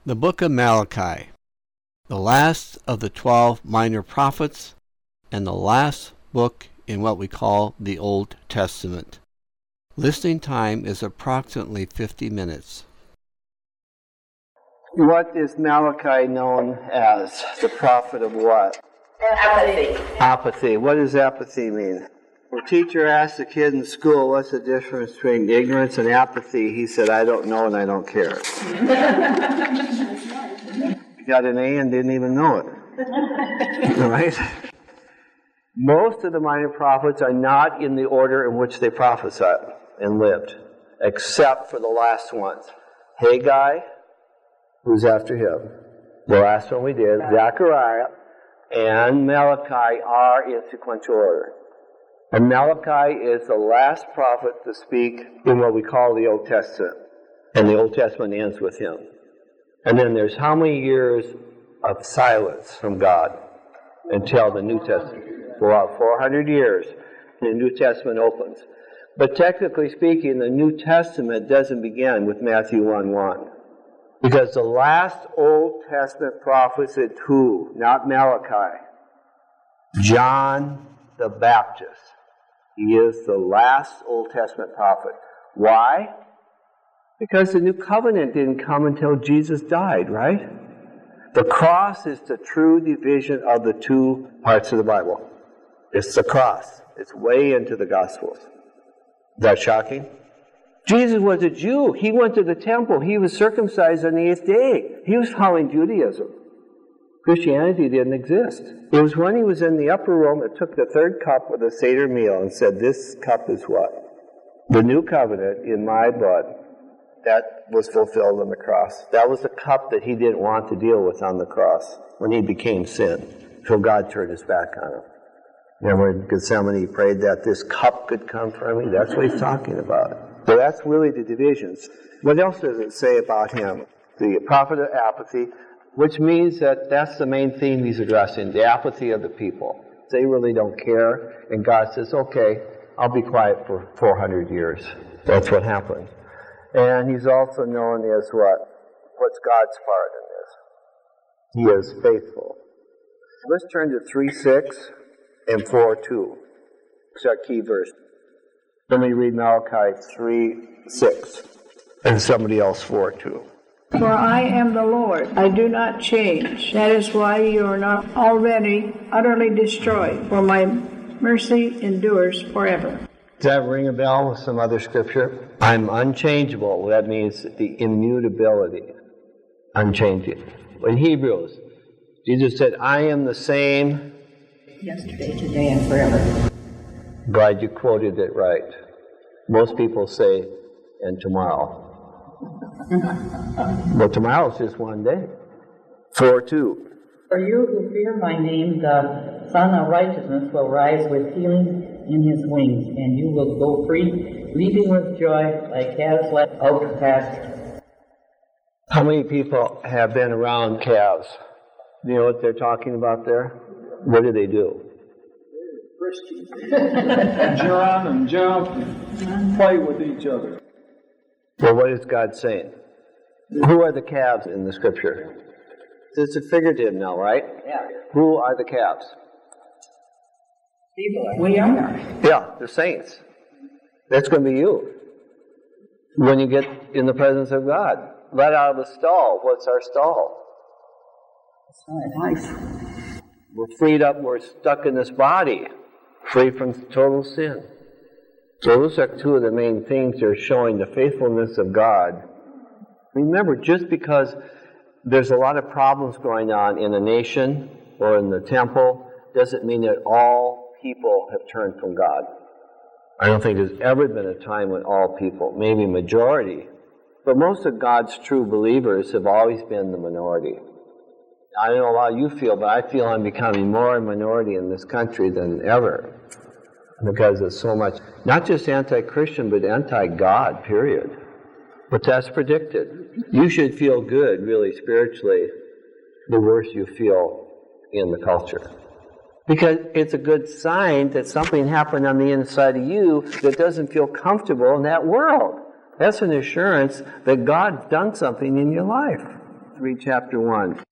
The Book of Malachi, the last of the 12 minor prophets, and the last book in what we call the Old Testament. Listening time is approximately 50 minutes. What is Malachi known as? The prophet of what? Apathy. Apathy. What does apathy mean? When a teacher asked a kid in school, what's the difference between ignorance and apathy? He said, I don't know and I don't care. He got an A and didn't even know it. Right? Most of the minor prophets are not in the order in which they prophesied and lived, except for the last ones. Haggai, who's after him? The last one we did, Zechariah, and Malachi are in sequential order. And Malachi is the last prophet to speak in what we call the Old Testament. And the Old Testament ends with him. And then there's how many years of silence from God until the New Testament? About 400 years, the New Testament opens. But technically speaking, the New Testament doesn't begin with Matthew 1:1. Because the last Old Testament prophet is who? Not Malachi. John the Baptist. He is the last Old Testament prophet. Why? Because the New Covenant didn't come until Jesus died, right? The cross is the true division of the two parts of the Bible. It's the cross. It's way into the Gospels. Is that shocking? Jesus was a Jew. He went to the temple. He was circumcised on the 8th day. He was following Judaism. Christianity didn't exist. It was when he was in the upper room that took the third cup of the Seder meal and said, this cup is what? The new covenant in my blood. That was fulfilled on the cross. That was the cup that he didn't want to deal with on the cross when he became sin. So God turned his back on him. Remember in Gethsemane he prayed that this cup could come from me? That's what he's talking about. So that's really the divisions. What else does it say about him? The prophet of apathy, which means that that's the main theme he's addressing, the apathy of the people. They really don't care, and God says, okay, I'll be quiet for 400 years. That's what happened. And he's also known as what? What's God's part in this? He is faithful. Let's turn to 3:6 and 4:2. It's our key verse. Let me read Malachi 3:6 and somebody else 4:2. For I am the Lord, I do not change. That is why you are not already utterly destroyed, for my mercy endures forever. Does that ring a bell with some other scripture? I'm unchangeable. That means the immutability. Unchanging. In Hebrews, Jesus said, I am the same Yesterday, today, and forever. Glad you quoted it right. Most people say, and tomorrow. But tomorrow's just one day. 4:2. For you who fear my name, the Son of Righteousness will rise with healing in his wings, and you will go free, leaping with joy like calves let out to pasture. How many people have been around calves? Do you know what they're talking about there? What do they do? Run and jump and play with each other. Well, what is God saying? Who are the calves in the scripture? It's a figurative now, right? Yeah. Who are the calves? People are. We are. Yeah, the saints. That's going to be you. When you get in the presence of God. Let out of the stall. What's our stall? Nice. We're freed up. We're stuck in this body. Free from total sin. So those are two of the main things that are showing the faithfulness of God. Remember, just because there's a lot of problems going on in a nation or in the temple doesn't mean that all people have turned from God. I don't think there's ever been a time when all people, maybe majority, but most of God's true believers have always been the minority. I don't know how you feel, but I feel I'm becoming more a minority in this country than ever because of so much, not just anti-Christian, but anti-God, period. But that's predicted. You should feel good, really, spiritually, the worse you feel in the culture. Because it's a good sign that something happened on the inside of you that doesn't feel comfortable in that world. That's an assurance that God's done something in your life. read chapter 1.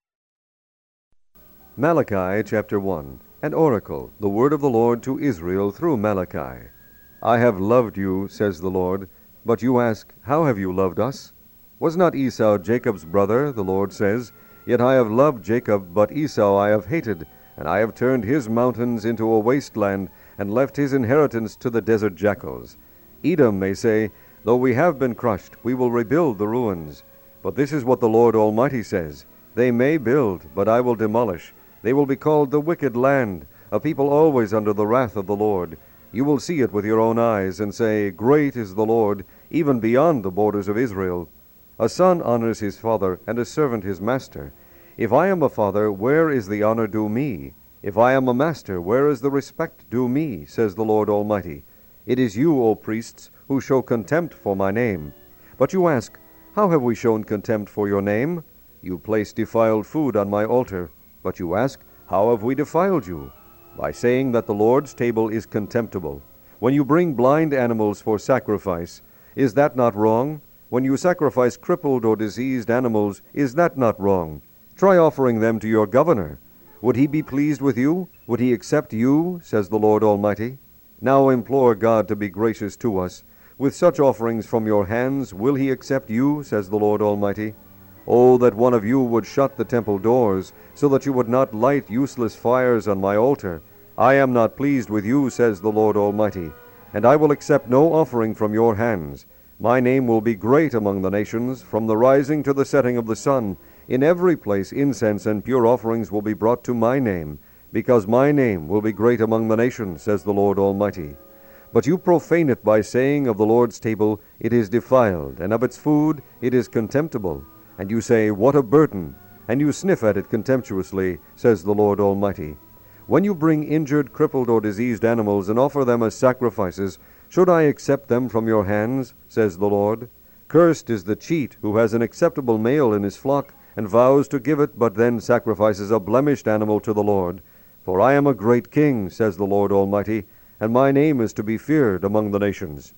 Malachi chapter 1. An oracle, the word of the Lord to Israel through Malachi. I have loved you, says the Lord. But you ask, how have you loved us? Was not Esau Jacob's brother, the Lord says? Yet I have loved Jacob, but Esau I have hated, and I have turned his mountains into a wasteland, and left his inheritance to the desert jackals. Edom may say, though we have been crushed, we will rebuild the ruins. But this is what the Lord Almighty says, they may build, but I will demolish. They will be called the wicked land, a people always under the wrath of the Lord. You will see it with your own eyes, and say, great is the Lord, even beyond the borders of Israel. A son honors his father, and a servant his master. If I am a father, where is the honor due me? If I am a master, where is the respect due me, says the Lord Almighty? It is you, O priests, who show contempt for my name. But you ask, how have we shown contempt for your name? You place defiled food on my altar. But you ask, how have we defiled you? By saying that the Lord's table is contemptible. When you bring blind animals for sacrifice, is that not wrong? When you sacrifice crippled or diseased animals, is that not wrong? Try offering them to your governor. Would he be pleased with you? Would he accept you, says the Lord Almighty? Now implore God to be gracious to us. With such offerings from your hands, will he accept you, says the Lord Almighty? Oh, that one of you would shut the temple doors, so that you would not light useless fires on my altar. I am not pleased with you, says the Lord Almighty, and I will accept no offering from your hands. My name will be great among the nations, from the rising to the setting of the sun. In every place incense and pure offerings will be brought to my name, because my name will be great among the nations, says the Lord Almighty. But you profane it by saying of the Lord's table, it is defiled, and of its food, it is contemptible. And you say, what a burden! And you sniff at it contemptuously, says the Lord Almighty. When you bring injured, crippled, or diseased animals and offer them as sacrifices, should I accept them from your hands, says the Lord? Cursed is the cheat who has an acceptable male in his flock, and vows to give it, but then sacrifices a blemished animal to the Lord. For I am a great king, says the Lord Almighty, and my name is to be feared among the nations.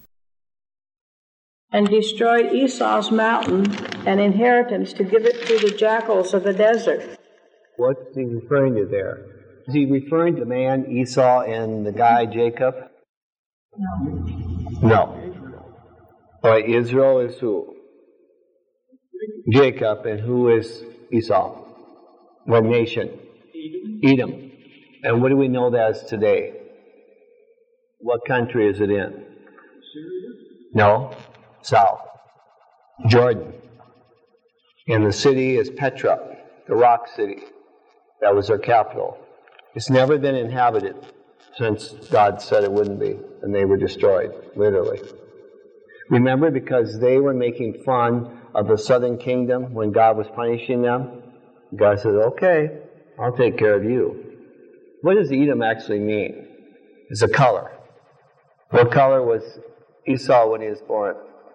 And destroy Esau's mountain and inheritance to give it to the jackals of the desert. What's he referring to there? Is he referring to man, Esau, and the guy, Jacob? No. All right, Israel is who? Jacob. And who is Esau? What nation? Edom. And what do we know that is today? What country is it in? No. South. Jordan. And the city is Petra, the rock city. That was their capital. It's never been inhabited since God said it wouldn't be, and they were destroyed, literally. Remember, because they were making fun of the southern kingdom when God was punishing them, God said, okay, I'll take care of you. What does Edom actually mean? It's a color. What color was Esau when he was born?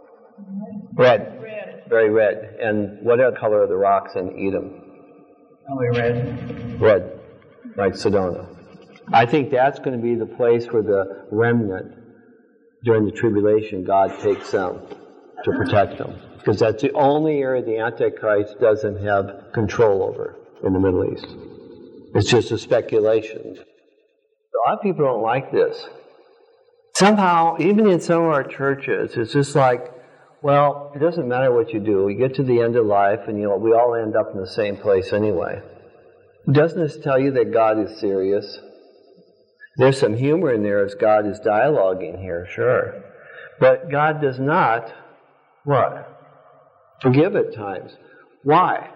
Red. Red. Very red. And what are the color of the rocks in Edom? Probably red. Red, like Sedona. I think that's going to be the place where the remnant, during the tribulation, God takes them to protect them. Because that's the only area the Antichrist doesn't have control over in the Middle East. It's just a speculation. A lot of people don't like this. Somehow, even in some of our churches, it's just like, well, it doesn't matter what you do. You get to the end of life and we all end up in the same place anyway. Doesn't this tell you that God is serious? There's some humor in there as God is dialoguing here, sure. But God does not, what? Forgive at times. Why?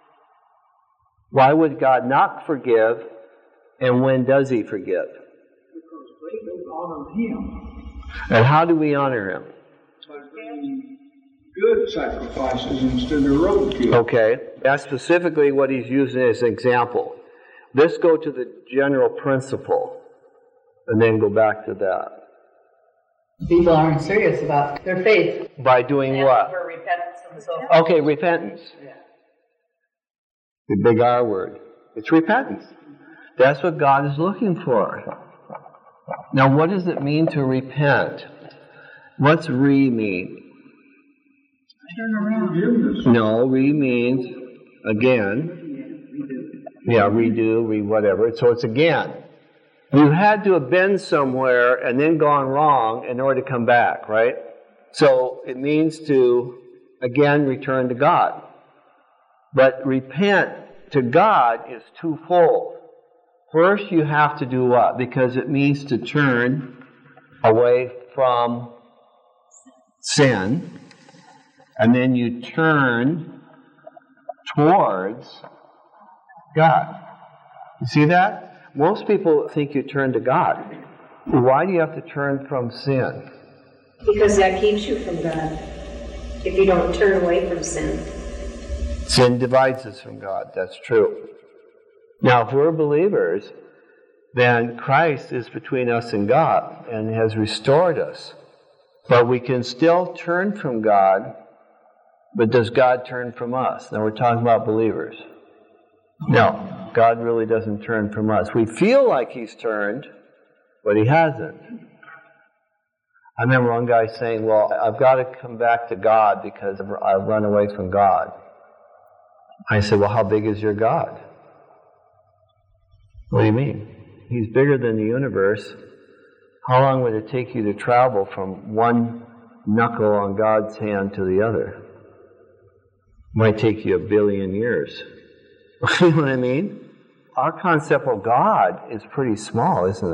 Why would God not forgive, and when does He forgive? Because they don't honor Him. And how do we honor Him? By bringing good sacrifices instead of roadkill. Okay, that's specifically what He's using as an example. Let's go to the general principle, and then go back to that. People aren't serious about their faith. By doing what? For repentance and so forth. Okay, repentance. Yeah. The big R word. It's repentance. That's what God is looking for. Now, what does it mean to repent? What's re mean? Forgiveness. No, re means again. Yeah, redo, whatever. So it's again. You had to have been somewhere and then gone wrong in order to come back, right? So it means to, again, return to God. But repent to God is twofold. First, you have to do what? Because it means to turn away from sin, and then you turn towards God. You see that? Most people think you turn to God. Why do you have to turn from sin? Because that keeps you from God. If you don't turn away from sin. Sin divides us from God. That's true. Now, if we're believers, then Christ is between us and God and has restored us. But we can still turn from God, but does God turn from us? Now, we're talking about believers. No, God really doesn't turn from us. We feel like He's turned, but He hasn't. I remember one guy saying, well, I've got to come back to God because I've run away from God. I said, well, how big is your God? What do you mean? He's bigger than the universe. How long would it take you to travel from one knuckle on God's hand to the other? It might take you 1 billion years. You know what I mean? Our concept of God is pretty small, isn't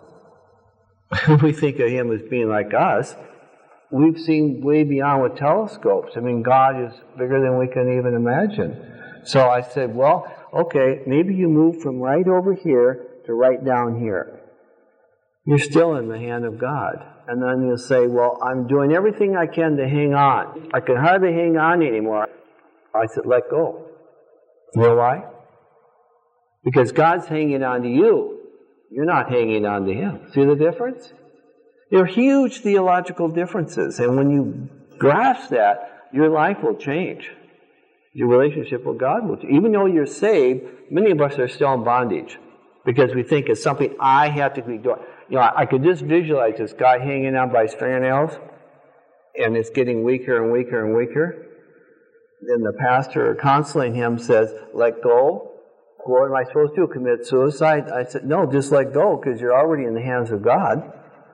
it? We think of Him as being like us. We've seen way beyond with telescopes. I mean, God is bigger than we can even imagine. So I said, well, okay, maybe you move from right over here to right down here. You're still in the hand of God. And then you'll say, well, I'm doing everything I can to hang on. I can hardly hang on anymore. I said, let go. You know why? Because God's hanging on to you. You're not hanging on to Him. See the difference? There are huge theological differences. And when you grasp that, your life will change. Your relationship with God will change. Even though you're saved, many of us are still in bondage. Because we think it's something I have to be doing. You know, I could just visualize this guy hanging on by his fingernails, and it's getting weaker and weaker and weaker. Then the pastor counseling him says, let go. What am I supposed to do? Commit suicide? I said, no, just let go, because you're already in the hands of God.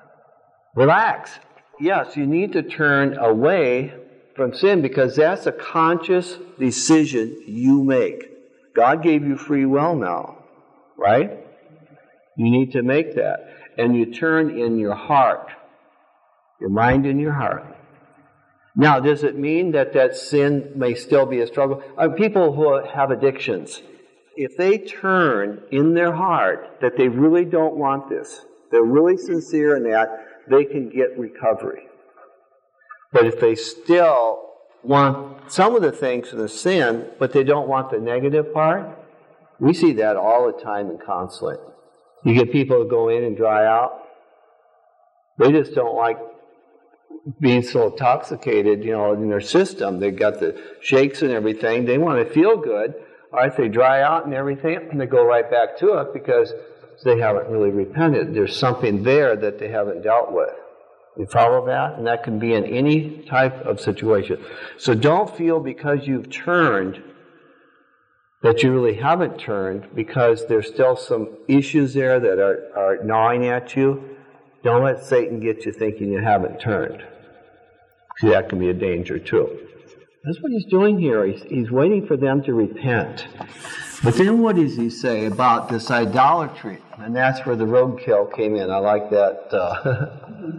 Relax. Yes, you need to turn away from sin, because that's a conscious decision you make. God gave you free will now, right? You need to make that. And you turn in your heart, your mind and your heart. Now, does it mean that that sin may still be a struggle? People who have addictions, if they turn in their heart that they really don't want this, they're really sincere in that, they can get recovery. But if they still want some of the things of the sin, but they don't want the negative part, we see that all the time in counseling. You get people who go in and dry out. They just don't like being so intoxicated, you know, in their system. They've got the shakes and everything. They want to feel good. All right, they dry out and everything, and they go right back to it because they haven't really repented. There's something there that they haven't dealt with. You follow that? And that can be in any type of situation. So don't feel because you've turned that you really haven't turned, because there's still some issues there that are gnawing at you. Don't let Satan get you thinking you haven't turned. See, that can be a danger too. That's what he's doing here. He's waiting for them to repent. But then what does he say about this idolatry? And that's where the roadkill came in. I like that.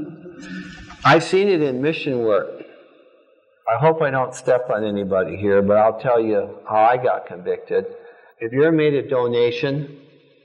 I've seen it in mission work. I hope I don't step on anybody here, but I'll tell you how I got convicted. If you ever made a donation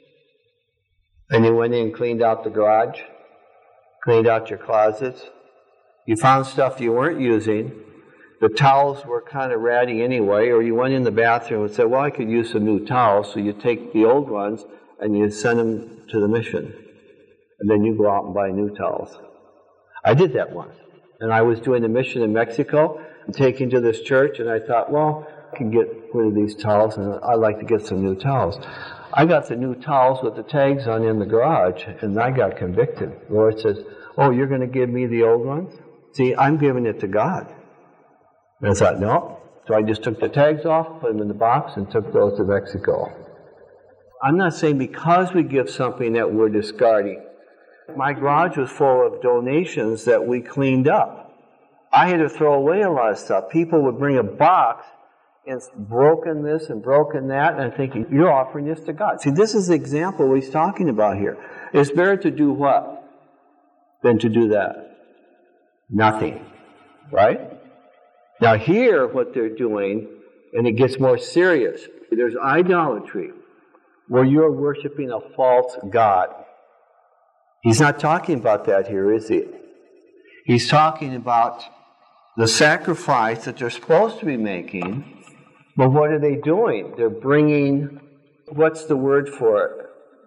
and you went in and cleaned out the garage, cleaned out your closets, you found stuff you weren't using, the towels were kind of ratty anyway, or you went in the bathroom and said, well, I could use some new towels, so you take the old ones and you send them to the mission. And then you go out and buy new towels. I did that once. And I was doing a mission in Mexico and taking to this church, and I thought, well, I can get rid of these towels, and I'd like to get some new towels. I got the new towels with the tags on in the garage, and I got convicted. The Lord says, oh, you're going to give me the old ones? See, I'm giving it to God. And I thought, no, So I just took the tags off, put them in the box, and took those to Mexico. I'm not saying because we give something that we're discarding. My garage was full of donations that we cleaned up. I had to throw away a lot of stuff. People would bring a box and it's broken this and broken that, and I'm thinking, you're offering this to God. See, this is the example he's talking about here. It's better to do what than to do that? Nothing. Right? Now here, what they're doing, and it gets more serious, there's idolatry, where you're worshiping a false god. He's not talking about that here, is he? He's talking about the sacrifice that they're supposed to be making, but what are they doing? They're bringing, what's the word for it?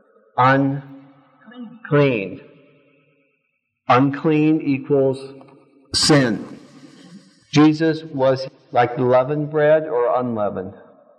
Unclean. Unclean equals sin. Jesus was like leavened bread or unleavened.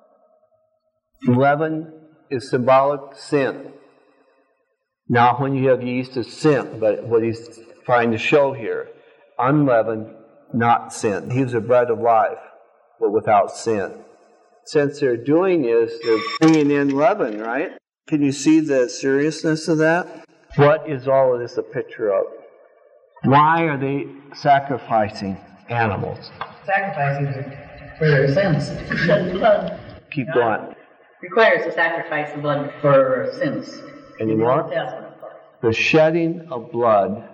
Leaven is symbolic sin. Now, when you have yeast, it's sin, but what he's trying to show here, unleavened, not sin. He was the bread of life, but without sin. Since they're doing is they're bringing in leaven, right? Can you see the seriousness of that? What is all of this a picture of? Why are they sacrificing animals? Sacrificing for their sins. Shed blood. Keep going. Requires to sacrifice the blood for sins. Any more? The shedding of blood.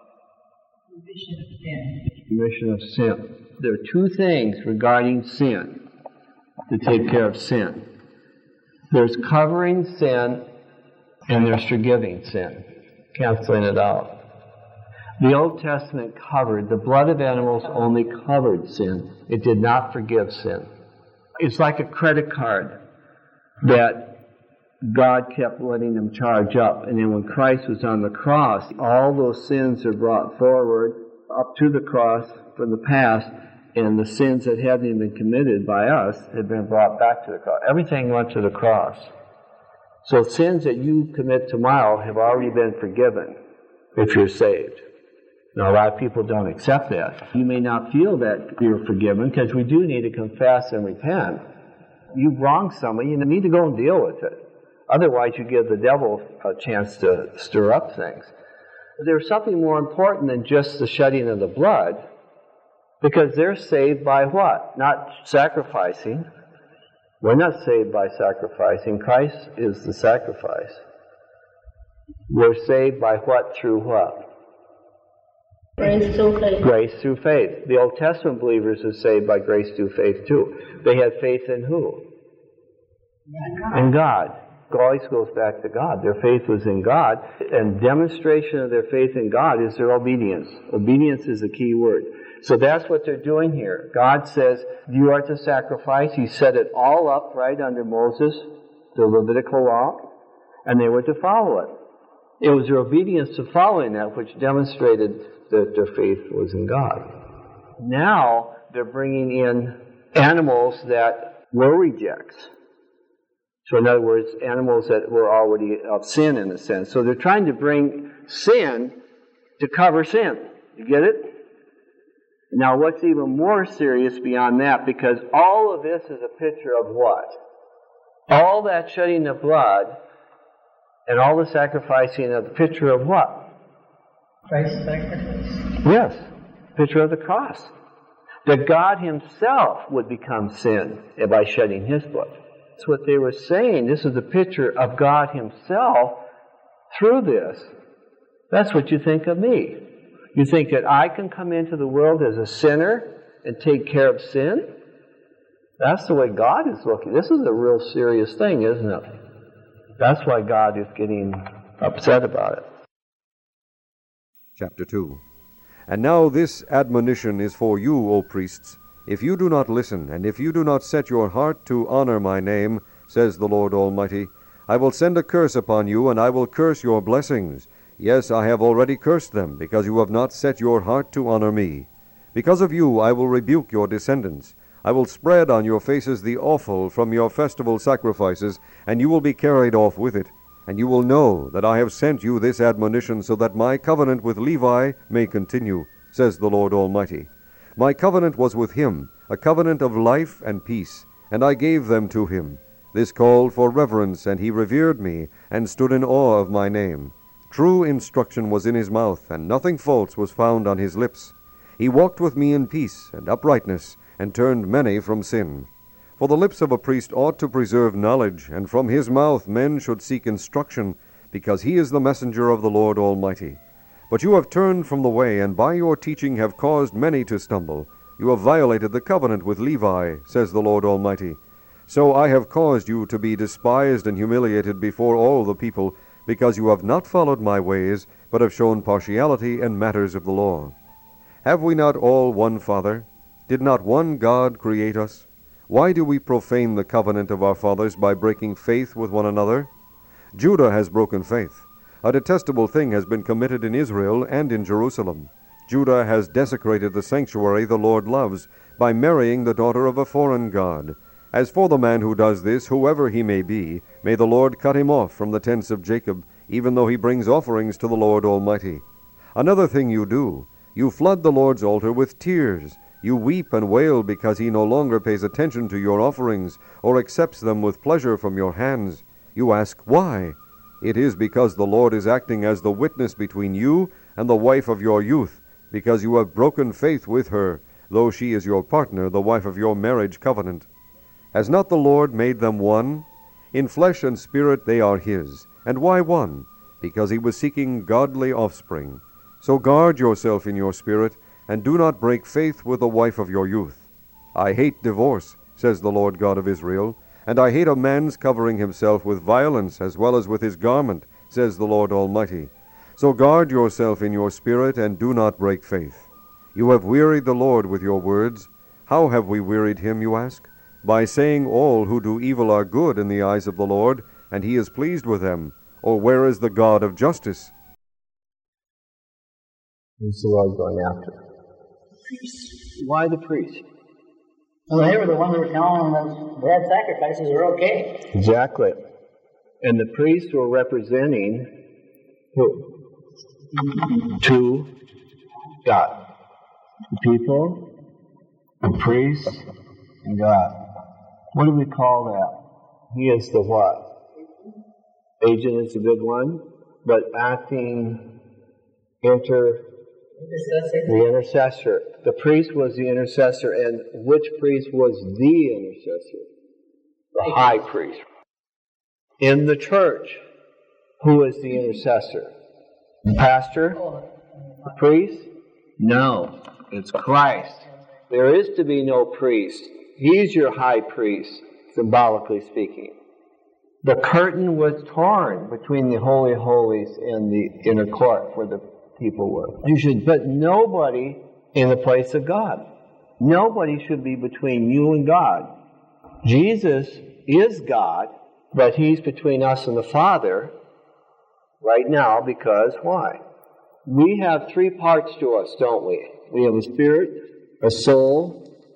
Remission of sin. There are two things regarding sin to take care of sin. There's covering sin and there's forgiving sin. Canceling it out. The Old Testament covered, the blood of animals only covered sin. It did not forgive sin. It's like a credit card that God kept letting them charge up. And then when Christ was on the cross, all those sins are brought forward up to the cross from the past, and the sins that hadn't even been committed by us had been brought back to the cross. Everything went to the cross. So sins that you commit tomorrow have already been forgiven if you're saved. Now, a lot of people don't accept that. You may not feel that you're forgiven because we do need to confess and repent. You've wronged somebody, you need to go and deal with it. Otherwise, you give the devil a chance to stir up things. There's something more important than just the shedding of the blood, because they're saved by what? Not sacrificing. We're not saved by sacrificing. Christ is the sacrifice. We're saved by what? Through what? Grace through faith. Grace through faith. The Old Testament believers are saved by grace through faith too. They had faith in who? In God. It always goes back to God. Their faith was in God, and demonstration of their faith in God is their obedience. Obedience is the key word. So that's what they're doing here. God says, you are to sacrifice. He set it all up right under Moses, the Levitical law, and they were to follow it. It was their obedience to following that which demonstrated that their faith was in God. Now they're bringing in animals that were rejects. So in other words, animals that were already of sin in a sense. So they're trying to bring sin to cover sin. You get it? Now what's even more serious beyond that, because all of this is a picture of what? All that shedding of blood and all the sacrificing of the picture of what? Christ's sacrifice. Yes, picture of the cross. That God Himself would become sin by shedding His blood. That's what they were saying. This is the picture of God Himself through this. That's what you think of me. You think that I can come into the world as a sinner and take care of sin? That's the way God is looking. This is a real serious thing, isn't it? That's why God is getting upset about it. Chapter 2. And now this admonition is for you, O priests. If you do not listen, and if you do not set your heart to honor my name, says the Lord Almighty, I will send a curse upon you, and I will curse your blessings. Yes, I have already cursed them, because you have not set your heart to honor me. Because of you I will rebuke your descendants. I will spread on your faces the offal from your festival sacrifices, and you will be carried off with it. And you will know that I have sent you this admonition, so that my covenant with Levi may continue, says the Lord Almighty. My covenant was with him, a covenant of life and peace, and I gave them to him. This called for reverence, and he revered me, and stood in awe of my name. True instruction was in his mouth, and nothing false was found on his lips. He walked with me in peace and uprightness, and turned many from sin. For the lips of a priest ought to preserve knowledge, and from his mouth men should seek instruction, because he is the messenger of the Lord Almighty. But you have turned from the way, and by your teaching have caused many to stumble. You have violated the covenant with Levi, says the Lord Almighty. So I have caused you to be despised and humiliated before all the people, because you have not followed my ways, but have shown partiality in matters of the law. Have we not all one Father? Did not one God create us? Why do we profane the covenant of our fathers by breaking faith with one another? Judah has broken faith. A detestable thing has been committed in Israel and in Jerusalem. Judah has desecrated the sanctuary the Lord loves by marrying the daughter of a foreign god. As for the man who does this, whoever he may be, may the Lord cut him off from the tents of Jacob, even though he brings offerings to the Lord Almighty. Another thing you do, you flood the Lord's altar with tears. You weep and wail because he no longer pays attention to your offerings, or accepts them with pleasure from your hands. You ask, why? It is because the Lord is acting as the witness between you and the wife of your youth, because you have broken faith with her, though she is your partner, the wife of your marriage covenant. Has not the Lord made them one? In flesh and spirit they are his. And why one? Because he was seeking godly offspring. So guard yourself in your spirit, and do not break faith with the wife of your youth. I hate divorce, says the Lord God of Israel, and I hate a man's covering himself with violence as well as with his garment, says the Lord Almighty. So guard yourself in your spirit, and do not break faith. You have wearied the Lord with your words. How have we wearied him, you ask? By saying all who do evil are good in the eyes of the Lord, and he is pleased with them. Or where is the God of justice? Who's the Lord going after? Why the priest? Well, they were the ones who were telling them that blood sacrifices are okay. Exactly. And the priests were representing who? To God. The people, the priests, and God. What do we call that? He is the what? Agent is a good one, but acting the intercessor. The priest was the intercessor, and which priest was the intercessor? The high priest. In the church, who is the intercessor? The pastor? The priest? No, it's Christ. There is to be no priest. He's your high priest, symbolically speaking. The curtain was torn between the Holy of Holies and the inner court where the people were. You should put nobody in the place of God. Nobody should be between you and God. Jesus is God, but he's between us and the Father right now because why? We have three parts to us, don't we? We have a spirit, a soul,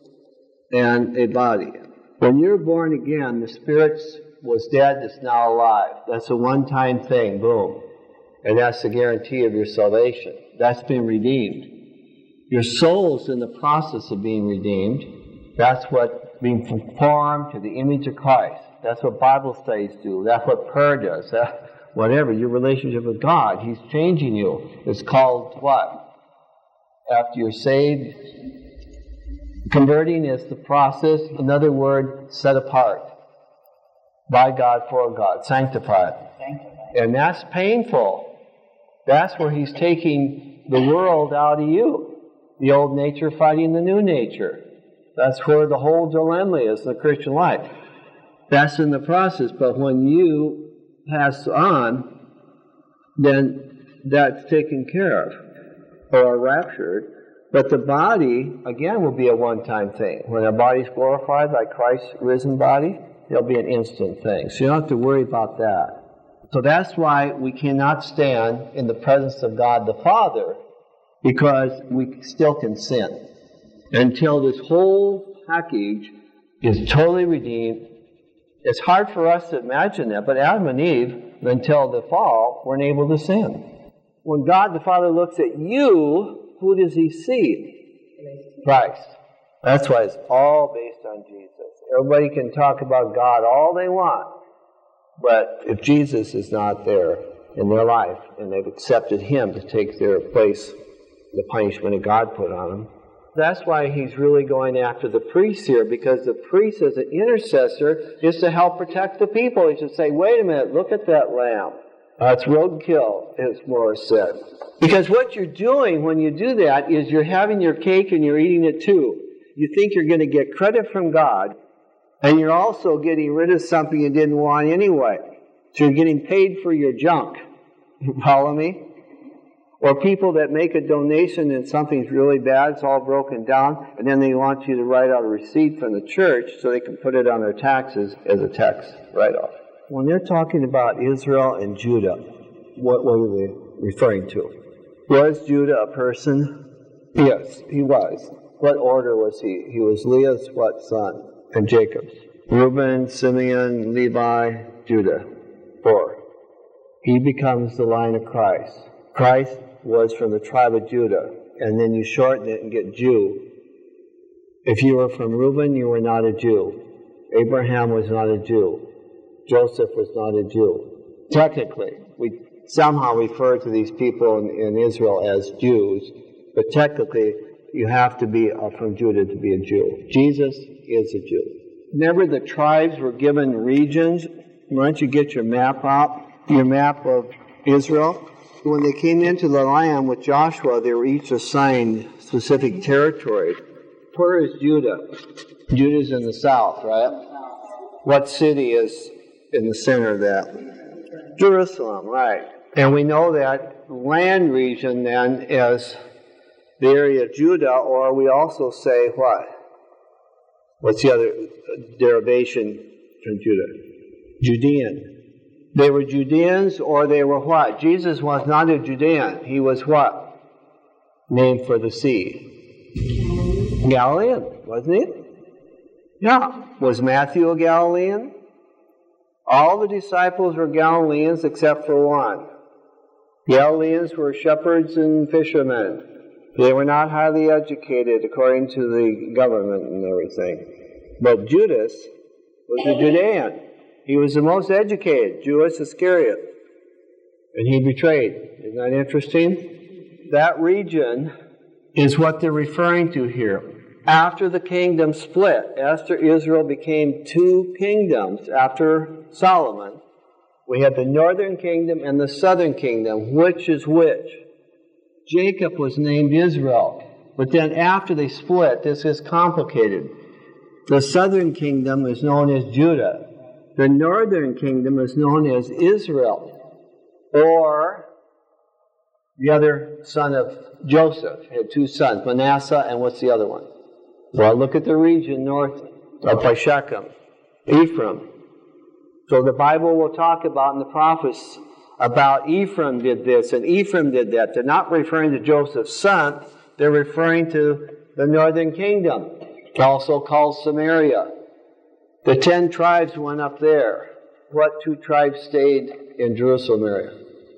and a body. When you're born again, the spirit was dead, it's now alive. That's a one-time thing, boom. And that's the guarantee of your salvation. That's been redeemed. Your soul's in the process of being redeemed. That's what being conformed to the image of Christ. That's what Bible studies do. That's what prayer does. Whatever, your relationship with God, he's changing you. It's called what? After you're saved, converting is the process. Another word, set apart. By God, for God. Sanctified. And that's painful. That's where he's taking the world out of you. The old nature fighting the new nature. That's where the whole dilemma is in the Christian life. That's in the process. But when you pass on, then that's taken care of. Or raptured. But the body, again, will be a one-time thing. When our body's glorified by Christ's risen body, it'll be an instant thing. So you don't have to worry about that. So that's why we cannot stand in the presence of God the Father, because we still can sin. Until this whole package is totally redeemed, it's hard for us to imagine that, but Adam and Eve, until the fall, weren't able to sin. When God the Father looks at you, who does he see? Christ. That's why it's all based on Jesus. Everybody can talk about God all they want, but if Jesus is not there in their life and they've accepted Him to take their place, the punishment that God put on them, that's why He's really going after the priest here, because the priest as an intercessor is to help protect the people. He should say, wait a minute, look at that lamb. That's roadkill, as Morris said. Because what you're doing when you do that is you're having your cake and you're eating it too. You think you're going to get credit from God, and you're also getting rid of something you didn't want anyway. So you're getting paid for your junk. You follow me? Or people that make a donation and something's really bad, it's all broken down, and then they want you to write out a receipt from the church so they can put it on their taxes as a tax write-off. When they're talking about Israel and Judah, what are they referring to? Was Judah a person? Yes, he was. What order was he? He was Leah's what son? And Jacob's. Reuben, Simeon, Levi, Judah. 4. He becomes the line of Christ. Christ was from the tribe of Judah. And then you shorten it and get Jew. If you were from Reuben, you were not a Jew. Abraham was not a Jew. Joseph was not a Jew. Technically, we somehow refer to these people in Israel as Jews, but technically, you have to be from Judah to be a Jew. Jesus is a Jew. Remember, the tribes were given regions. Why don't you get your map out, your map of Israel? When they came into the land with Joshua, they were each assigned specific territory. Where is Judah? Judah's in the south, right? What city is in the center of that? Jerusalem, right. And we know that land region then is the area of Judah, or we also say what? What's the other derivation from Judah? Judean. They were Judeans, or they were what? Jesus was not a Judean. He was what? Named for the sea. Galilean, wasn't he? Yeah. Was Matthew a Galilean? All the disciples were Galileans except for one. Galileans were shepherds and fishermen. They were not highly educated according to the government and everything. But Judas was a Judean. He was the most educated, Judas Iscariot. And he betrayed. Isn't that interesting? That region is what they're referring to here. After the kingdom split, after Israel became two kingdoms, after Solomon, we had the northern kingdom and the southern kingdom. Which is which? Jacob was named Israel. But then after they split, this is complicated. The southern kingdom is known as Judah. The northern kingdom is known as Israel. Or the other son of Joseph had two sons, Manasseh and what's the other one? Well, look at the region north of by Shechem, Ephraim. So the Bible will talk about in the prophets about Ephraim did this and Ephraim did that. They're not referring to Joseph's son. They're referring to the northern kingdom, also called Samaria. The 10 tribes went up there. What 2 tribes stayed in Jerusalem area?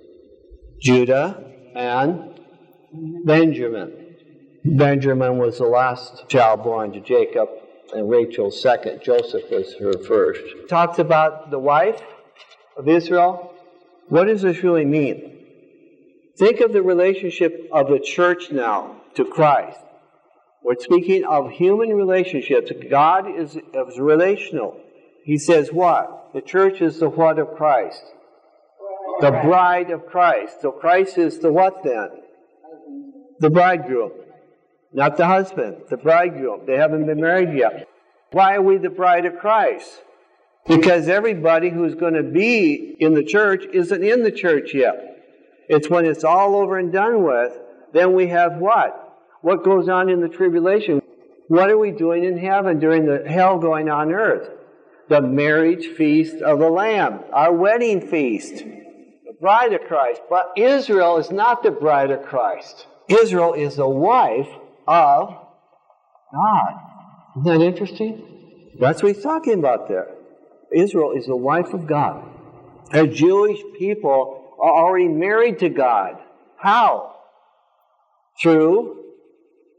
Judah and Benjamin. Benjamin was the last child born to Jacob, and Rachel's second. Joseph was her first. Talks about the wife of Israel. What does this really mean? Think of the relationship of the church now to Christ. We're speaking of human relationships. God is relational. He says what? The church is the what of Christ? The bride of Christ. So Christ is the what then? The bridegroom. Not the husband, the bridegroom. They haven't been married yet. Why are we the bride of Christ? Because everybody who's going to be in the church isn't in the church yet. It's when it's all over and done with, then we have what? What goes on in the tribulation? What are we doing in heaven during the hell going on earth? The marriage feast of the Lamb, our wedding feast, the bride of Christ. But Israel is not the bride of Christ. Israel is the wife of God. Isn't that interesting? That's what he's talking about there. Israel is the wife of God. The Jewish people are already married to God. How? Through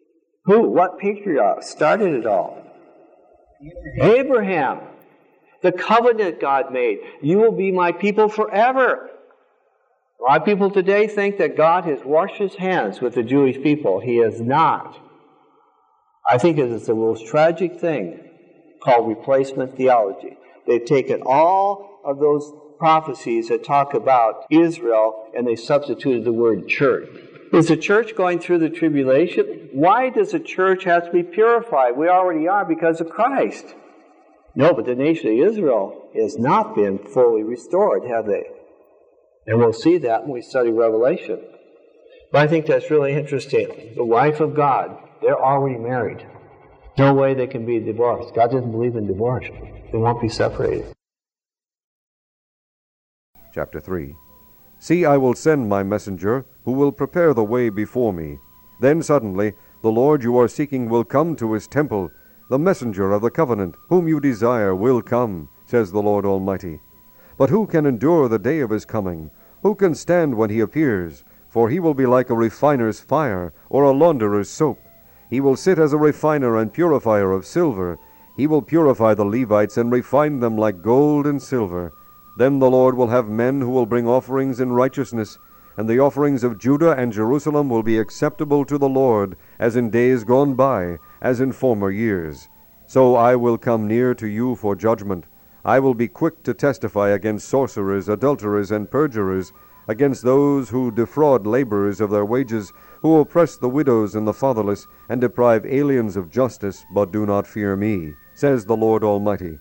Who? What patriarch started it all? Abraham. The covenant God made. You will be my people forever. A lot of people today think that God has washed his hands with the Jewish people. He has not. I think it is the most tragic thing called replacement theology. They've taken all of those prophecies that talk about Israel and they substituted the word church. Is the church going through the tribulation? Why does the church have to be purified? We already are because of Christ. No, but the nation of Israel has not been fully restored, have they? And we'll see that when we study Revelation. But I think that's really interesting. The wife of God, they're already married. No way they can be divorced. God doesn't believe in divorce. They won't be separated. Chapter 3. See, I will send my messenger, who will prepare the way before me. Then suddenly the Lord you are seeking will come to his temple. The messenger of the covenant, whom you desire, will come, says the Lord Almighty. But who can endure the day of his coming? Who can stand when he appears? For he will be like a refiner's fire, or a launderer's soap. He will sit as a refiner and purifier of silver. He will purify the Levites and refine them like gold and silver. Then the Lord will have men who will bring offerings in righteousness, and the offerings of Judah and Jerusalem will be acceptable to the Lord, as in days gone by, as in former years. So I will come near to you for judgment. I will be quick to testify against sorcerers, adulterers, and perjurers, against those who defraud laborers of their wages, who oppress the widows and the fatherless, and deprive aliens of justice, but do not fear me, says the Lord Almighty.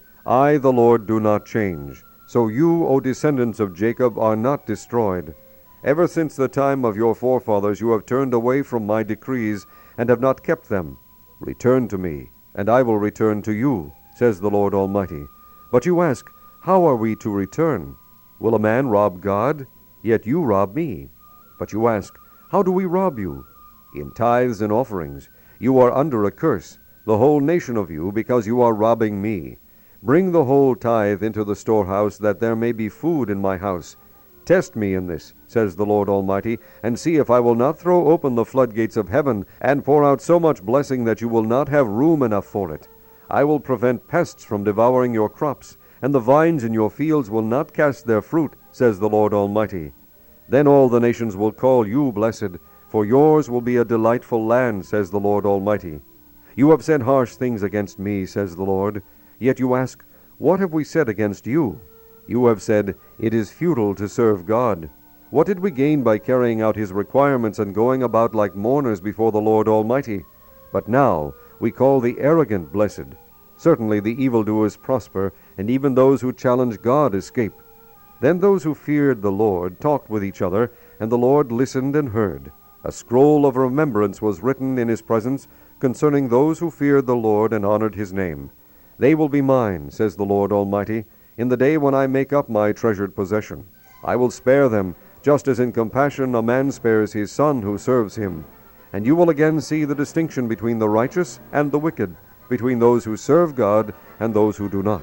I, the Lord, do not change. So you, O descendants of Jacob, are not destroyed. Ever since the time of your forefathers you have turned away from my decrees, and have not kept them. Return to me, and I will return to you, says the Lord Almighty. But you ask, how are we to return? Will a man rob God? Yet you rob me. But you ask, how do we rob you? In tithes and offerings. You are under a curse, the whole nation of you, because you are robbing me. Bring the whole tithe into the storehouse, that there may be food in my house. Test me in this, says the Lord Almighty, and see if I will not throw open the floodgates of heaven, and pour out so much blessing that you will not have room enough for it. I will prevent pests from devouring your crops, and the vines in your fields will not cast their fruit, says the Lord Almighty. Then all the nations will call you blessed, for yours will be a delightful land, says the Lord Almighty. You have said harsh things against me, says the Lord. Yet you ask, what have we said against you? You have said, it is futile to serve God. What did we gain by carrying out his requirements and going about like mourners before the Lord Almighty? But now we call the arrogant blessed. Certainly the evildoers prosper, and even those who challenge God escape. Then those who feared the Lord talked with each other, and the Lord listened and heard. A scroll of remembrance was written in his presence concerning those who feared the Lord and honored his name. They will be mine, says the Lord Almighty, in the day when I make up my treasured possession. I will spare them, just as in compassion a man spares his son who serves him. And you will again see the distinction between the righteous and the wicked, between those who serve God and those who do not.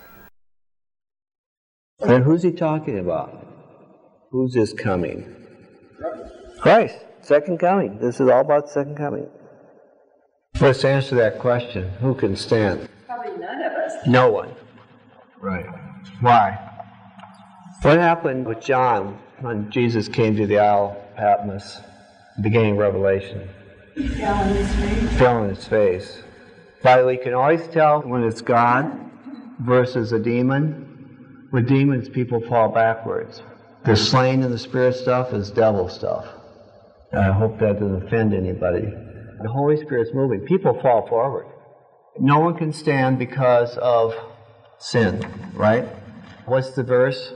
And who's he talking about? Who's this coming? Christ. Second coming. This is all about second coming. Let's answer that question. Who can stand? Probably none of us. No one. Right. Why? What happened with John when Jesus came to the Isle of Patmos, beginning of Revelation? He fell on his face. Fell on his face. By the way, you can always tell when it's God versus a demon. With demons, people fall backwards. The slain in the spirit stuff is devil stuff. And I hope that doesn't offend anybody. The Holy Spirit's moving. People fall forward. No one can stand because of sin, right? What's the verse?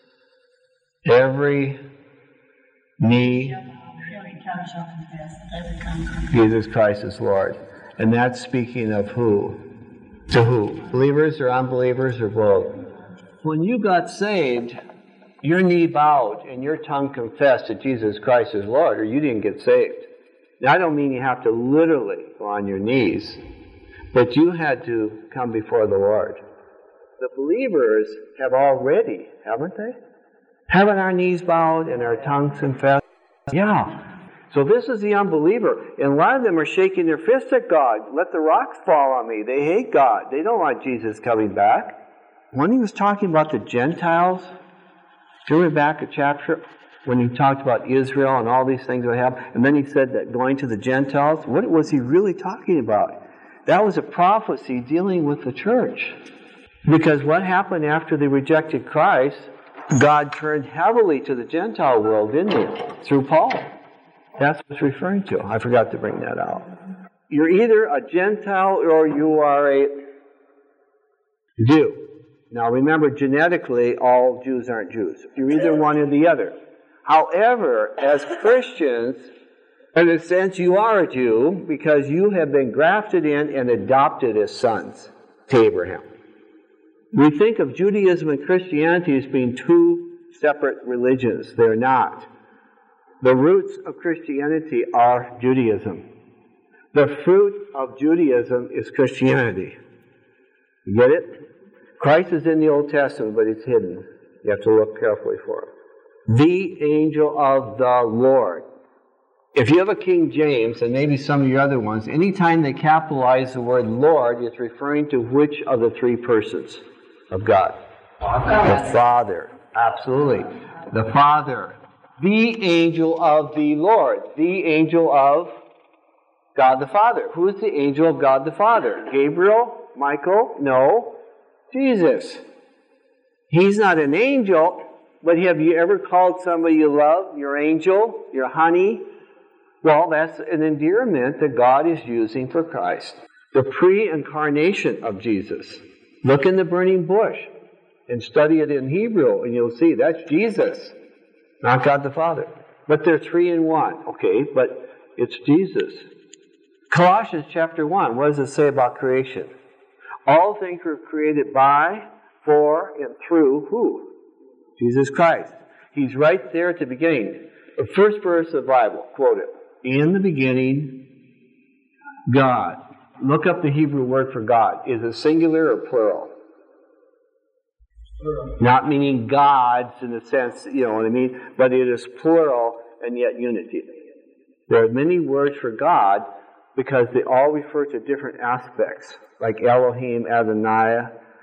Every knee, Jesus Christ is Lord. And that's speaking of who? To who? Believers or unbelievers or both? When you got saved, your knee bowed and your tongue confessed that Jesus Christ is Lord, or you didn't get saved. Now, I don't mean you have to literally go on your knees, but you had to come before the Lord. The believers have already, haven't they? Haven't our knees bowed and our tongues confessed? Yeah. So this is the unbeliever. And a lot of them are shaking their fists at God. Let the rocks fall on me. They hate God. They don't want Jesus coming back. When he was talking about the Gentiles, do you remember back a chapter when he talked about Israel and all these things that happened, and then he said that going to the Gentiles, what was he really talking about? That was a prophecy dealing with the church. Because what happened after they rejected Christ, God turned heavily to the Gentile world, didn't he? Through Paul. That's what it's referring to. I forgot to bring that out. You're either a Gentile or you are a Jew. Now remember, genetically, all Jews aren't Jews. You're either one or the other. However, as Christians, in a sense, you are a Jew because you have been grafted in and adopted as sons to Abraham. We think of Judaism and Christianity as being two separate religions. They're not. The roots of Christianity are Judaism. The fruit of Judaism is Christianity. You get it? Christ is in the Old Testament, but it's hidden. You have to look carefully for it. The angel of the Lord. If you have a King James, and maybe some of your other ones, anytime they capitalize the word Lord, it's referring to which of the three persons of God? The Father. Absolutely. The Father. The angel of the Lord. The angel of God the Father. Who is the angel of God the Father? Gabriel? Michael? No. Jesus. He's not an angel, but have you ever called somebody you love your angel, your honey? Well, that's an endearment that God is using for Christ. The pre-incarnation of Jesus. Look in the burning bush and study it in Hebrew, and you'll see that's Jesus, not God the Father. But they're three in one. Okay, but it's Jesus. Colossians chapter 1, what does it say about creation? All things were created by, for, and through who? Jesus Christ. He's right there at the beginning. The first verse of the Bible, quote it. In the beginning, God. Look up the Hebrew word for God. Is it singular or plural? Plural. Not meaning gods in the sense, you know what I mean, but it is plural and yet unity. There are many words for God because they all refer to different aspects, like Elohim, Adonai.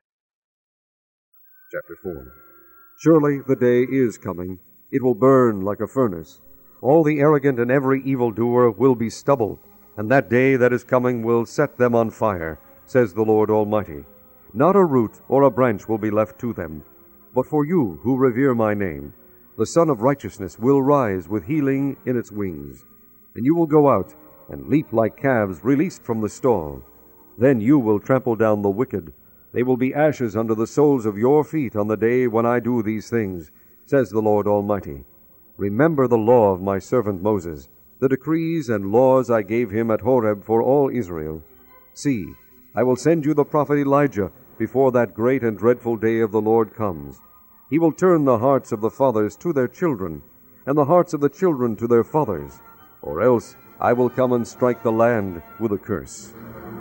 Chapter 4. Surely the day is coming. It will burn like a furnace. All the arrogant and every evildoer will be stubble, and that day that is coming will set them on fire, says the Lord Almighty. Not a root or a branch will be left to them. But for you who revere my name, the Son of Righteousness will rise with healing in its wings. And you will go out and leap like calves released from the stall. Then you will trample down the wicked. They will be ashes under the soles of your feet on the day when I do these things, says the Lord Almighty. Remember the law of my servant Moses, the decrees and laws I gave him at Horeb for all Israel. See, I will send you the prophet Elijah before that great and dreadful day of the Lord comes. He will turn the hearts of the fathers to their children, and the hearts of the children to their fathers, or else I will come and strike the land with a curse.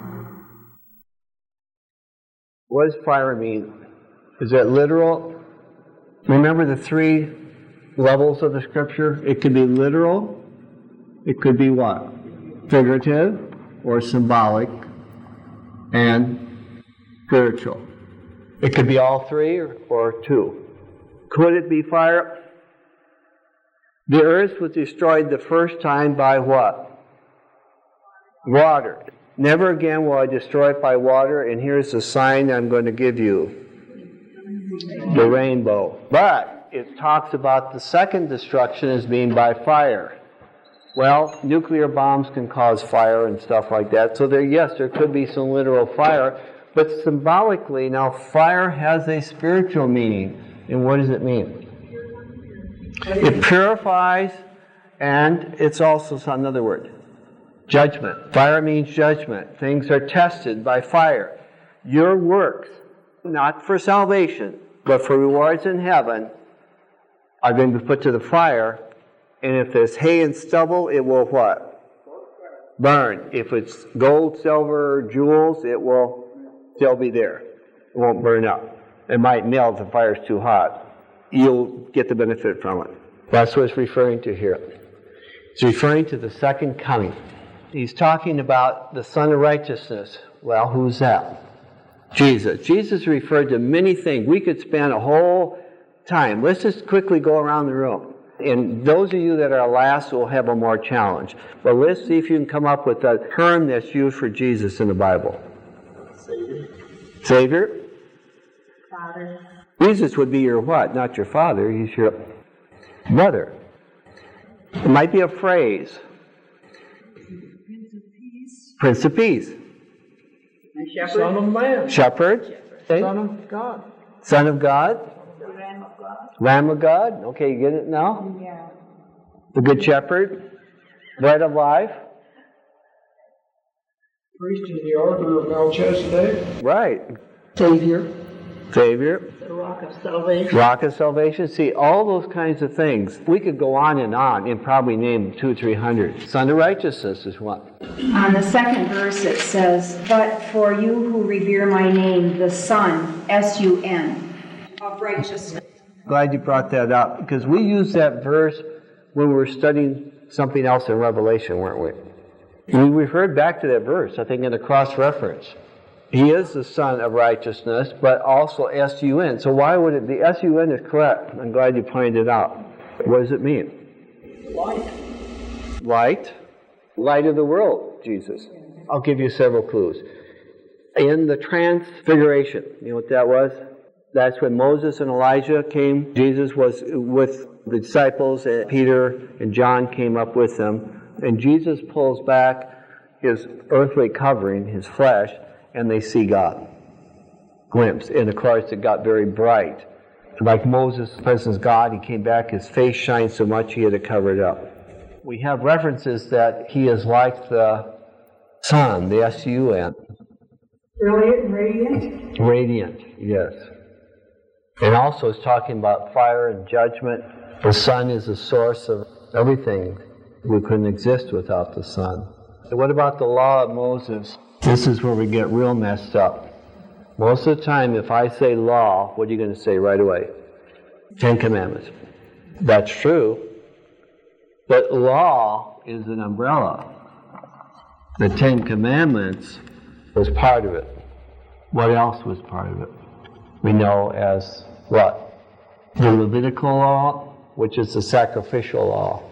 What does fire mean? Is it literal? Remember the three levels of the Scripture? It could be literal. It could be what? Figurative or symbolic and spiritual. It could be all three or two. Could it be fire? The earth was destroyed the first time by what? Water. Never again will I destroy it by water, and here's the sign I'm going to give you. The rainbow. But it talks about the second destruction as being by fire. Well, nuclear bombs can cause fire and stuff like that. So there could be some literal fire. But symbolically, now fire has a spiritual meaning. And what does it mean? It purifies, and it's also another word. Judgment. Fire means judgment. Things are tested by fire. Your works, not for salvation, but for rewards in heaven, are going to be put to the fire. And if there's hay and stubble, it will what? Burn. If it's gold, silver, jewels, it will still be there. It won't burn up. It might melt if the fire's too hot. You'll get the benefit from it. That's what it's referring to here. It's referring to the second coming. He's talking about the Son of Righteousness. Well, who's that? Jesus. Jesus referred to many things. We could spend a whole time. Let's just quickly go around the room. And those of you that are last will have a more challenge. But let's see if you can come up with a term that's used for Jesus in the Bible. Savior. Savior? Father. Jesus would be your what? Not your father. He's your brother. It might be a phrase. Prince of Peace. And shepherd. Son of Man. Shepherd. Son of God. Son of God. Lamb of God. Lamb of God. Okay, you get it now? Yeah. The Good Shepherd. Bread of life. Priest in the order of Melchizedek. Right. Savior. Savior. The rock of salvation. Rock of salvation. See, all those kinds of things. We could go on and probably name 200 or 300. Son of Righteousness is one. On the second verse it says, "But for you who revere my name, the Son, S-U-N, of righteousness." Glad you brought that up, because we used that verse when we were studying something else in Revelation, weren't we? We referred back to that verse, I think, in a cross-reference. He is the Son of Righteousness, but also S-U-N. So why would it be? S-U-N is correct. I'm glad you pointed it out. What does it mean? Light. Light. Light of the world, Jesus. I'll give you several clues. In the Transfiguration, you know what that was? That's when Moses and Elijah came. Jesus was with the disciples, and Peter and John came up with them. And Jesus pulls back his earthly covering, his flesh, and they see God. Glimpse. And of course, it got very bright. Like Moses' presence God, he came back, his face shined so much he had to cover it up. We have references that he is like the sun, the S-U-N. Brilliant and radiant. Radiant, yes. And also it's talking about fire and judgment. The sun is the source of everything. We couldn't exist without the sun. And what about the law of Moses? This is where we get real messed up. Most of the time, if I say law, what are you going to say right away? 10 Commandments. That's true. But law is an umbrella. The 10 Commandments was part of it. What else was part of it? We know as what? The Levitical law, which is the sacrificial law.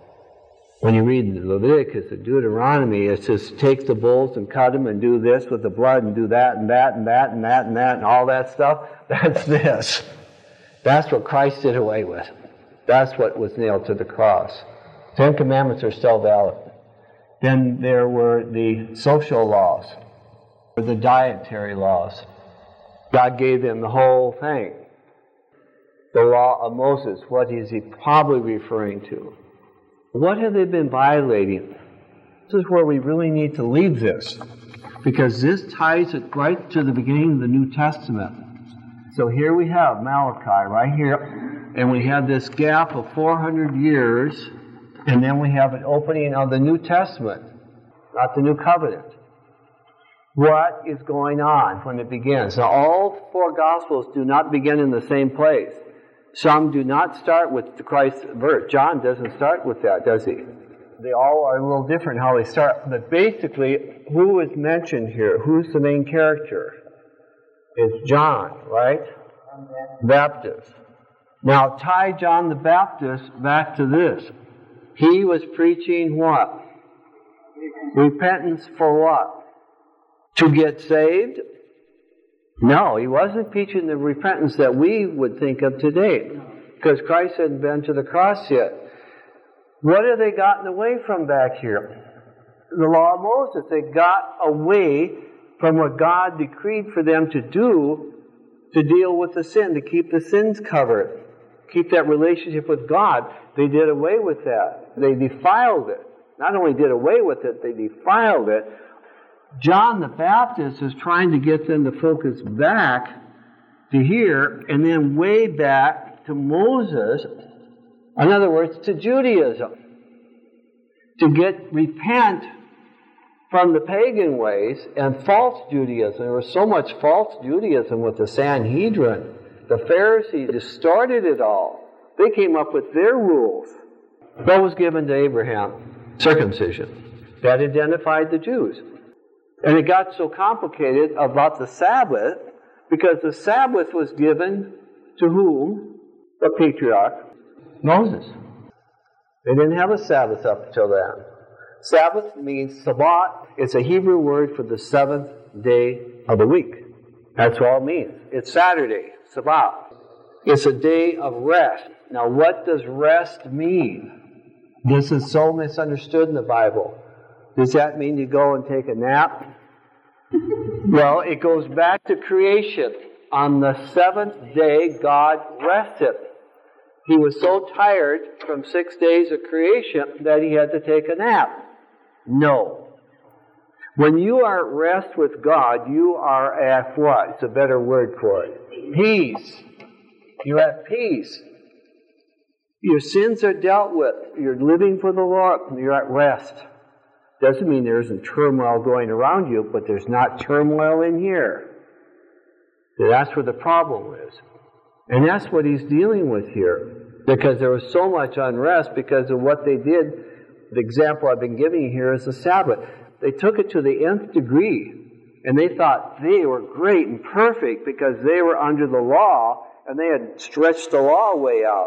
When you read Leviticus and Deuteronomy, it says take the bulls and cut them and do this with the blood and do that and that and that and that and that and all that stuff. That's this. That's what Christ did away with. That's what was nailed to the cross. 10 Commandments are still valid. Then there were the social laws, or the dietary laws. God gave them the whole thing. The law of Moses, what is he probably referring to? What have they been violating? This is where we really need to leave this, because this ties it right to the beginning of the New Testament. So here we have Malachi right here, and we have this gap of 400 years, and then we have an opening of the New Testament, not the New Covenant. What is going on when it begins? Now, all four Gospels do not begin in the same place. Some do not start with the Christ verse. John doesn't start with that, does he? They all are a little different how they start. But basically, who is mentioned here? Who's the main character? It's John, right? Baptist. Now, tie John the Baptist back to this. He was preaching what? Repentance for what? To get saved? No, he wasn't preaching the repentance that we would think of today, because Christ hadn't been to the cross yet. What have they gotten away from back here? The law of Moses. They got away from what God decreed for them to do to deal with the sin, to keep the sins covered, keep that relationship with God. They did away with that. They defiled it. Not only did away with it, they defiled it. John the Baptist is trying to get them to focus back to here, and then way back to Moses. In other words, to Judaism. To repent from the pagan ways and false Judaism. There was so much false Judaism with the Sanhedrin. The Pharisees distorted it all. They came up with their rules. What was given to Abraham? Circumcision. That identified the Jews. And it got so complicated about the Sabbath because the Sabbath was given to whom? The patriarch? Moses. They didn't have a Sabbath up until then. Sabbath means Sabbat. It's a Hebrew word for the seventh day of the week. That's all it means. It's Saturday, Sabbat. It's a day of rest. Now, what does rest mean? This is so misunderstood in the Bible. Does that mean you go and take a nap? Well, it goes back to creation. On the seventh day, God rested. He was so tired from 6 days of creation that he had to take a nap. No. When you are at rest with God, you are at what? It's a better word for it. Peace. You're at peace. Your sins are dealt with. You're living for the Lord. You're at rest. Doesn't mean there isn't turmoil going around you, but there's not turmoil in here. That's where the problem is. And that's what he's dealing with here. Because there was so much unrest because of what they did. The example I've been giving you here is the Sabbath. They took it to the nth degree. And they thought they were great and perfect because they were under the law and they had stretched the law way out.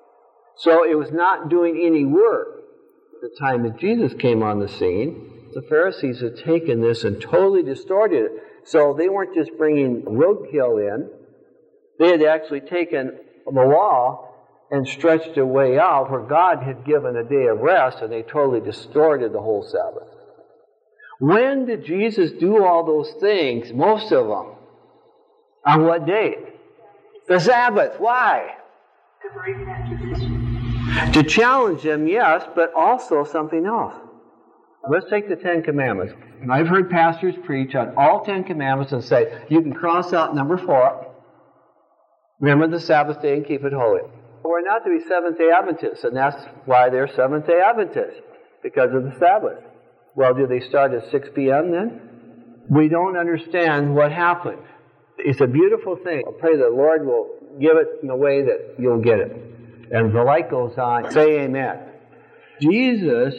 So it was not doing any work. At the time that Jesus came on the scene, the Pharisees had taken this and totally distorted it. So they weren't just bringing roadkill in. They had actually taken the law and stretched it way out where God had given a day of rest, and they totally distorted the whole Sabbath. When did Jesus do all those things, most of them? On what day? The Sabbath. Why? To break that tradition. To challenge them, yes, but also something else. Let's take the Ten Commandments. And I've heard pastors preach on all 10 Commandments and say, you can cross out number 4. Remember the Sabbath day and keep it holy. We're not to be Seventh-day Adventists, and that's why they're Seventh-day Adventists, because of the Sabbath. Well, do they start at 6 p.m. then? We don't understand what happened. It's a beautiful thing. I pray the Lord will give it in a way that you'll get it. And the light goes on. Say amen. Jesus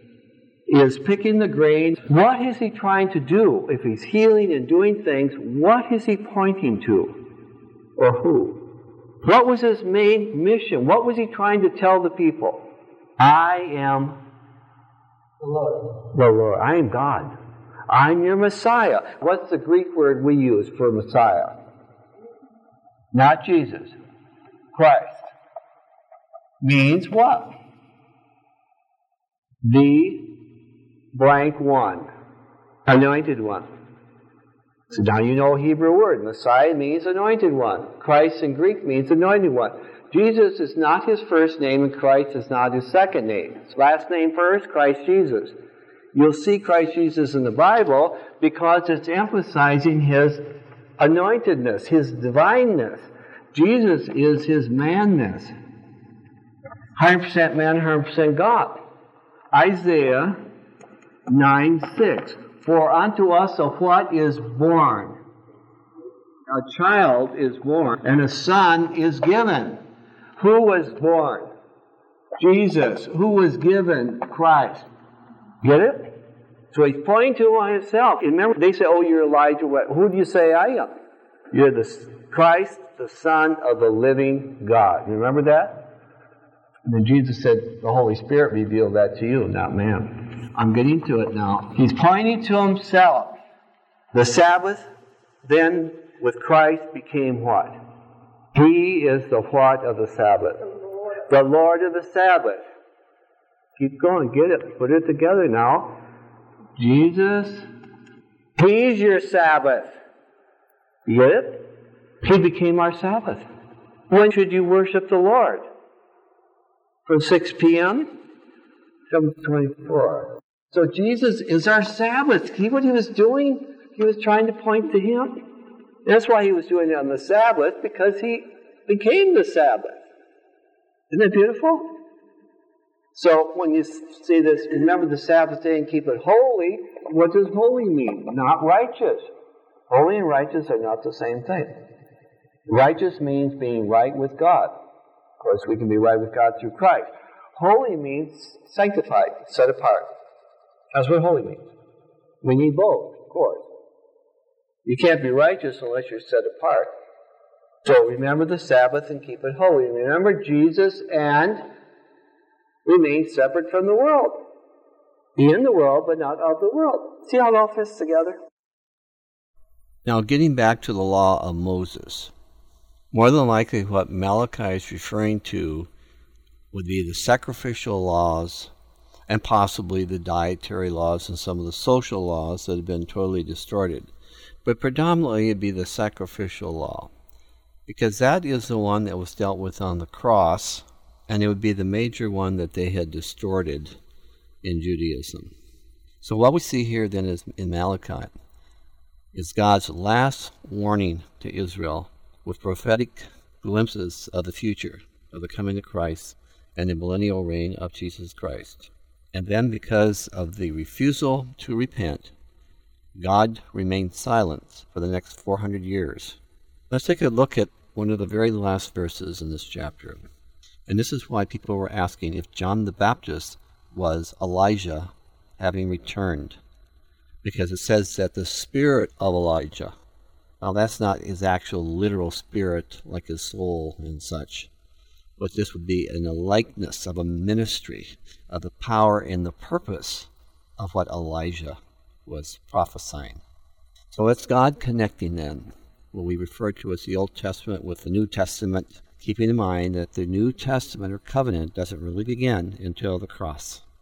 is picking the grain. What is he trying to do? If he's healing and doing things, what is he pointing to? Or who? What was his main mission? What was he trying to tell the people? I am the Lord. The Lord. I am God. I'm your Messiah. What's the Greek word we use for Messiah? Not Jesus. Christ. Means what? The blank one. Anointed one. So now you know a Hebrew word. Messiah means anointed one. Christ in Greek means anointed one. Jesus is not his first name and Christ is not his second name. His last name first, Christ Jesus. You'll see Christ Jesus in the Bible because it's emphasizing his anointedness, his divineness. Jesus is his manness. 100% man, 100% God. Isaiah 9:6. For unto us a what is born? A child is born, and a son is given. Who was born? Jesus. Who was given? Christ. Get it? So he's pointing to himself. Remember, they say, oh, you're Elijah. Who do you say I am? You're the Christ, the Son of the living God. You remember that? And then Jesus said, the Holy Spirit revealed that to you, not man. I'm getting to it now. He's pointing to himself. The Sabbath, then, with Christ became what? He is the what of the Sabbath? The Lord of the Sabbath. Keep going, get it, put it together now. Jesus, he's your Sabbath. You get it? He became our Sabbath. When should you worship the Lord? From 6 p.m. 7:24. So Jesus is our Sabbath. See what he was doing? He was trying to point to him. That's why he was doing it on the Sabbath, because he became the Sabbath. Isn't that beautiful? So when you see this, remember the Sabbath day and keep it holy, what does holy mean? Not righteous. Holy and righteous are not the same thing. Righteous means being right with God. Of course, we can be right with God through Christ. Holy means sanctified, set apart. That's what holy means. We need both, of course. You can't be righteous unless you're set apart. So remember the Sabbath and keep it holy. Remember Jesus and remain separate from the world. Be in the world, but not of the world. See how it all fits together? Now, getting back to the law of Moses, more than likely what Malachi is referring to would be the sacrificial laws and possibly the dietary laws and some of the social laws that have been totally distorted. But predominantly it'd be the sacrificial law, because that is the one that was dealt with on the cross, and it would be the major one that they had distorted in Judaism. So what we see here then is in Malachi is God's last warning to Israel with prophetic glimpses of the future, of the coming of Christ and the millennial reign of Jesus Christ. And then because of the refusal to repent, God remained silent for the next 400 years. Let's take a look at one of the very last verses in this chapter. And this is why people were asking if John the Baptist was Elijah having returned, because it says that the spirit of Elijah, now that's not his actual literal spirit like his soul and such, but this would be in a likeness of a ministry of the power and the purpose of what Elijah was prophesying. So it's God connecting then what we refer to as the Old Testament with the New Testament, keeping in mind that the New Testament or covenant doesn't really begin until the cross.